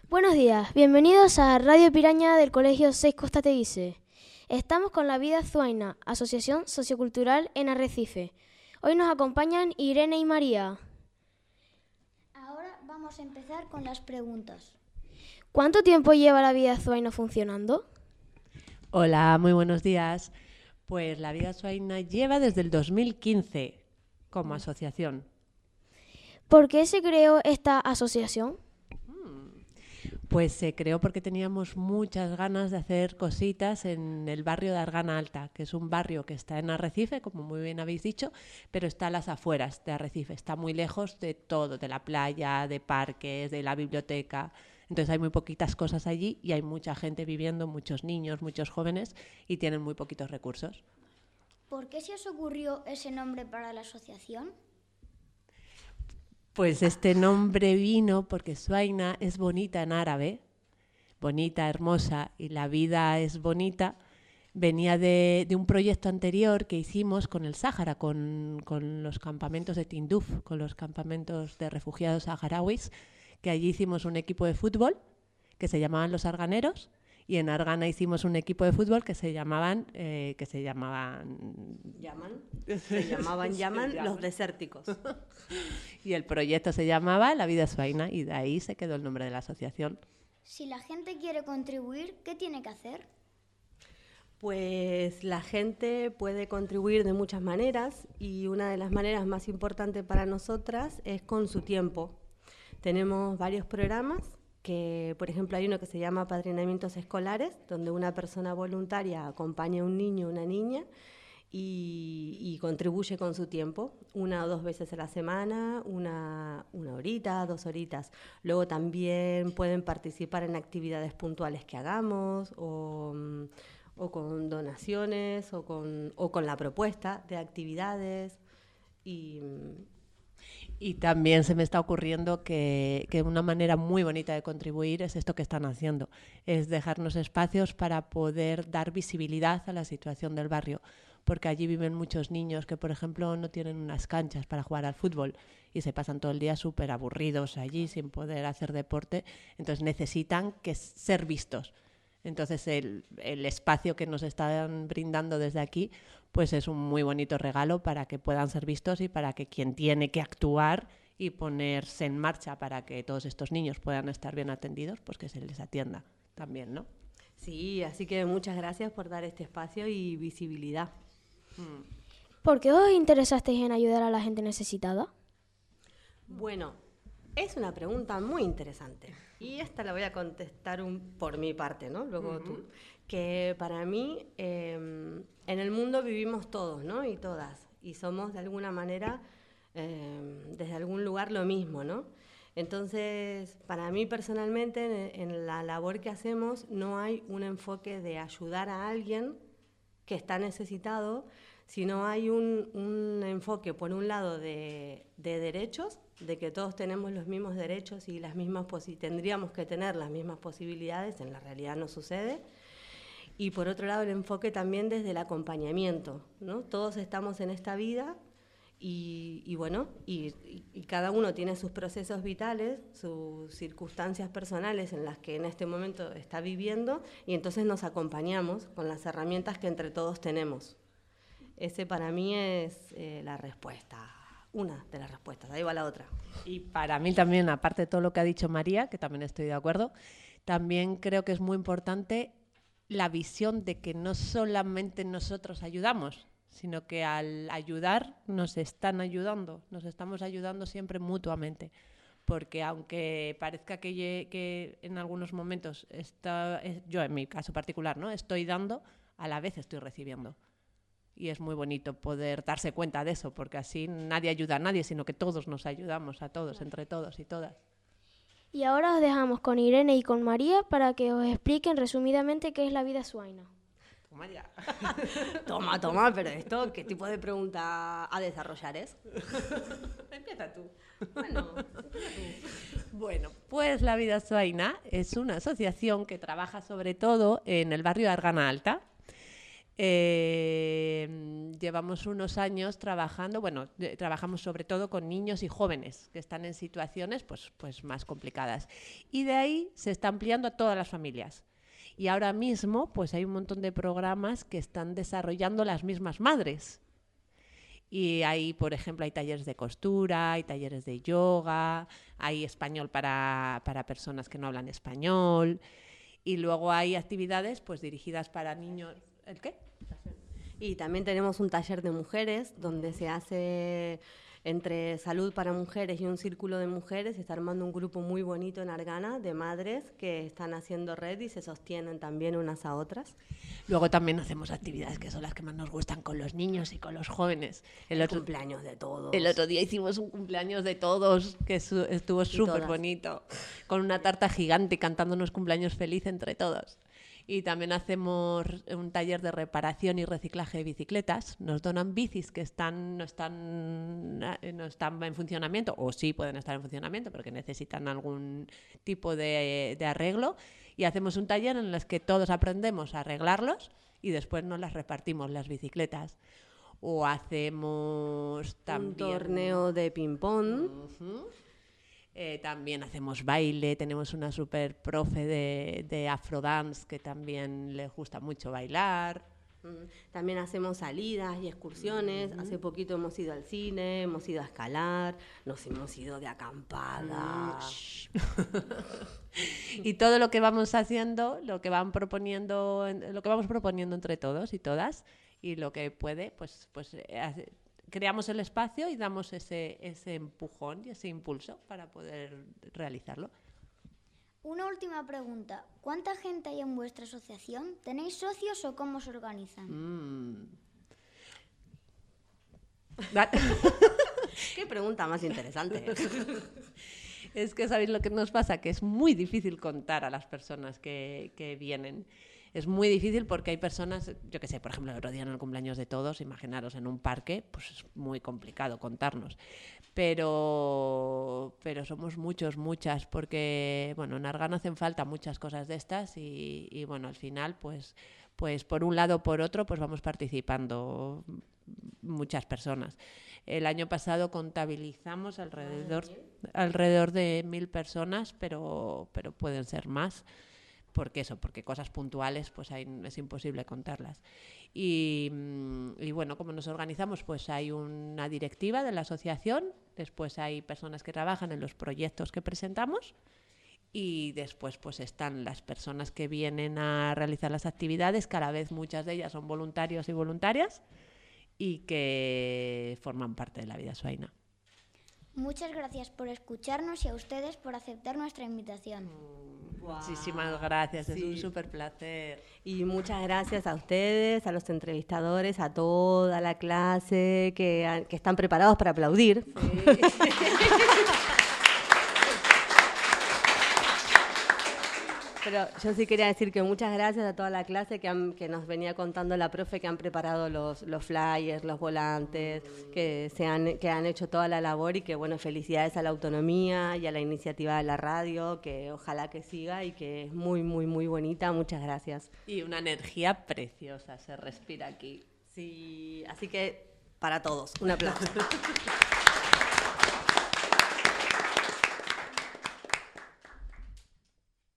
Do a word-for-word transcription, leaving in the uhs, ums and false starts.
Buenos días, bienvenidos a Radio Piraña del Colegio seis Costa Teguise. Estamos con la Vida Zuaina, Asociación Sociocultural en Arrecife. Hoy nos acompañan Irene y María. Ahora vamos a empezar con las preguntas. ¿Cuánto tiempo lleva la Vida Zuaina funcionando? Hola, muy buenos días. Pues la Vida Zuaina lleva desde el dos mil quince como asociación. ¿Por qué se creó esta asociación? Pues se creó porque teníamos muchas ganas de hacer cositas en el barrio de Argana Alta, que es un barrio que está en Arrecife, como muy bien habéis dicho, pero está a las afueras de Arrecife, está muy lejos de todo, de la playa, de parques, de la biblioteca. Entonces hay muy poquitas cosas allí y hay mucha gente viviendo, muchos niños, muchos jóvenes y tienen muy poquitos recursos. ¿Por qué se os ocurrió ese nombre para la asociación? Pues este nombre vino porque Zuaina es bonita en árabe, bonita, hermosa, y la vida es bonita. Venía de, de un proyecto anterior que hicimos con el Sáhara, con, con los campamentos de Tinduf, con los campamentos de refugiados saharauis, que allí hicimos un equipo de fútbol que se llamaban Los Arganeros, y en Argana hicimos un equipo de fútbol que se llamaban eh, que se llamaban Llaman, se llamaban se llaman llaman. los desérticos. Y el proyecto se llamaba La Vida Zuaina y de ahí se quedó el nombre de la asociación. Si la gente quiere contribuir, ¿qué tiene que hacer? Pues la gente puede contribuir de muchas maneras y una de las maneras más importantes para nosotras es con su tiempo. Tenemos varios programas que, por ejemplo, hay uno que se llama Apadrinamientos Escolares, donde una persona voluntaria acompaña a un niño o una niña y, y contribuye con su tiempo, una o dos veces a la semana, una, una horita, dos horitas. Luego también pueden participar en actividades puntuales que hagamos o, o con donaciones o con, o con la propuesta de actividades y... Y también se me está ocurriendo que, que una manera muy bonita de contribuir es esto que están haciendo, es dejarnos espacios para poder dar visibilidad a la situación del barrio, porque allí viven muchos niños que, por ejemplo, no tienen unas canchas para jugar al fútbol y se pasan todo el día súper aburridos allí sin poder hacer deporte, entonces necesitan que ser vistos. Entonces el, el espacio que nos están brindando desde aquí pues es un muy bonito regalo para que puedan ser vistos y para que quien tiene que actuar y ponerse en marcha para que todos estos niños puedan estar bien atendidos, pues que se les atienda también, ¿no? Sí, así que muchas gracias por dar este espacio y visibilidad. ¿Por qué os interesasteis en ayudar a la gente necesitada? Bueno, es una pregunta muy interesante y esta la voy a contestar un, por mi parte, ¿no? Luego uh-huh. tú. Que para mí eh, en el mundo vivimos todos, ¿no? Y todas, y somos de alguna manera, eh, desde algún lugar lo mismo, ¿no? Entonces, para mí personalmente, en, en la labor que hacemos, no hay un enfoque de ayudar a alguien que está necesitado, sino hay un, un enfoque, por un lado, de, de derechos, de que todos tenemos los mismos derechos y las mismas posi- tendríamos que tener las mismas posibilidades, en la realidad no sucede. Y por otro lado el enfoque también desde el acompañamiento, ¿no? Todos estamos en esta vida y, y bueno, y, y, y cada uno tiene sus procesos vitales, sus circunstancias personales en las que en este momento está viviendo y entonces nos acompañamos con las herramientas que entre todos tenemos. Ese para mí es eh, la respuesta, una de las respuestas, ahí va la otra. Y para mí también, aparte de todo lo que ha dicho María, que también estoy de acuerdo, también creo que es muy importante la visión de que no solamente nosotros ayudamos, sino que al ayudar nos están ayudando, nos estamos ayudando siempre mutuamente, porque aunque parezca que, que en algunos momentos, está, yo en mi caso particular, ¿no? estoy dando, a la vez estoy recibiendo. Y es muy bonito poder darse cuenta de eso, porque así nadie ayuda a nadie, sino que todos nos ayudamos a todos, entre todos y todas. Y ahora os dejamos con Irene y con María para que os expliquen resumidamente qué es la Vida Zuaina. Toma ya. toma, toma, pero esto, ¿qué tipo de pregunta a desarrollar es? Empieza tú. Bueno, empieza tú. Bueno, pues la Vida Zuaina es una asociación que trabaja sobre todo en el barrio de Argana Alta. Eh, llevamos unos años trabajando, bueno, eh, trabajamos sobre todo con niños y jóvenes que están en situaciones pues, pues más complicadas. Y de ahí se está ampliando a todas las familias. Y ahora mismo pues hay un montón de programas que están desarrollando las mismas madres. Y hay, por ejemplo, hay talleres de costura, hay talleres de yoga, hay español para, para personas que no hablan español. Y luego hay actividades pues dirigidas para niños. ¿El qué? Y también tenemos un taller de mujeres donde se hace entre salud para mujeres y un círculo de mujeres. Se está armando un grupo muy bonito en Argana de madres que están haciendo red y se sostienen también unas a otras. Luego también hacemos actividades que son las que más nos gustan con los niños y con los jóvenes. El, el otro cumpleaños de todos. El otro día hicimos un cumpleaños de todos que su, estuvo súper bonito, con una tarta gigante cantándonos cumpleaños feliz entre todos. Y también hacemos un taller de reparación y reciclaje de bicicletas. Nos donan bicis que están, no, están, no están en funcionamiento, o sí pueden estar en funcionamiento, pero que necesitan algún tipo de, de arreglo. Y hacemos un taller en el que todos aprendemos a arreglarlos y después nos las repartimos, las bicicletas. O hacemos también un torneo de ping-pong. Uh-huh. Eh, también hacemos baile, tenemos una super profe de, de Afrodance que también le gusta mucho bailar. También hacemos salidas y excursiones. Mm. Hace poquito hemos ido al cine, hemos ido a escalar, nos hemos ido de acampada. Mm. Y todo lo que vamos haciendo, lo que van proponiendo, lo que vamos proponiendo entre todos y todas, y lo que puede, pues, pues hace, creamos el espacio y damos ese, ese empujón y ese impulso para poder realizarlo. Una última pregunta. ¿Cuánta gente hay en vuestra asociación? ¿Tenéis socios o cómo se organizan? Mm. Qué pregunta más interesante. Es que sabéis lo que nos pasa, que es muy difícil contar a las personas que, que vienen. Es muy difícil porque hay personas, yo qué sé, por ejemplo, el otro día en el cumpleaños de todos, imaginaros en un parque, pues es muy complicado contarnos. Pero, pero somos muchos, muchas, porque, bueno, en Argana hacen falta muchas cosas de estas y, y bueno, al final, pues, pues por un lado o por otro, pues vamos participando muchas personas. El año pasado contabilizamos alrededor, alrededor de mil personas, pero, pero pueden ser más. Porque eso, porque cosas puntuales pues hay, es imposible contarlas. Y, y bueno, como nos organizamos, pues hay una directiva de la asociación, después hay personas que trabajan en los proyectos que presentamos y después pues están las personas que vienen a realizar las actividades, cada vez muchas de ellas son voluntarios y voluntarias y que forman parte de la vida suaina. Muchas gracias por escucharnos y a ustedes por aceptar nuestra invitación. Wow. Muchísimas gracias, sí. Es un súper placer. Y muchas gracias a ustedes, a los entrevistadores, a toda la clase que, que están preparados para aplaudir. Sí. Pero yo sí quería decir que muchas gracias a toda la clase que, han, que nos venía contando la profe, que han preparado los, los flyers, los volantes, que, se han, que han hecho toda la labor y que, bueno, felicidades a la autonomía y a la iniciativa de la radio, que ojalá que siga y que es muy, muy, muy bonita. Muchas gracias. Y una energía preciosa se respira aquí. Sí, así que para todos, un aplauso.